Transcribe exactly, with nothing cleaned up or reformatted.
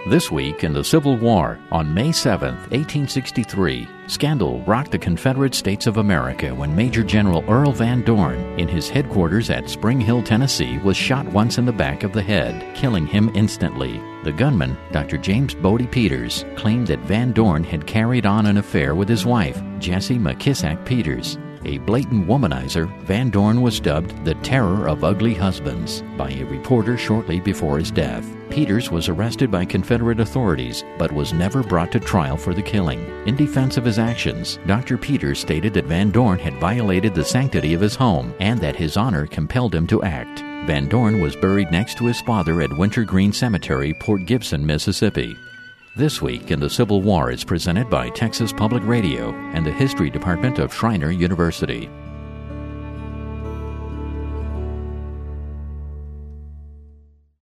This week in the Civil War, on May seventh, eighteen sixty-three, scandal rocked the Confederate States of America when Major General Earl Van Dorn, in his headquarters at Spring Hill, Tennessee, was shot once in the back of the head, killing him instantly. The gunman, Doctor James Bodie Peters, claimed that Van Dorn had carried on an affair with his wife, Jessie McKissack Peters. A blatant womanizer, Van Dorn was dubbed the Terror of Ugly Husbands by a reporter shortly before his death. Peters was arrested by Confederate authorities, but was never brought to trial for the killing. In defense of his actions, Doctor Peters stated that Van Dorn had violated the sanctity of his home and that his honor compelled him to act. Van Dorn was buried next to his father at Winter Green Cemetery, Port Gibson, Mississippi. This Week in the Civil War is presented by Texas Public Radio and the History Department of Schreiner University.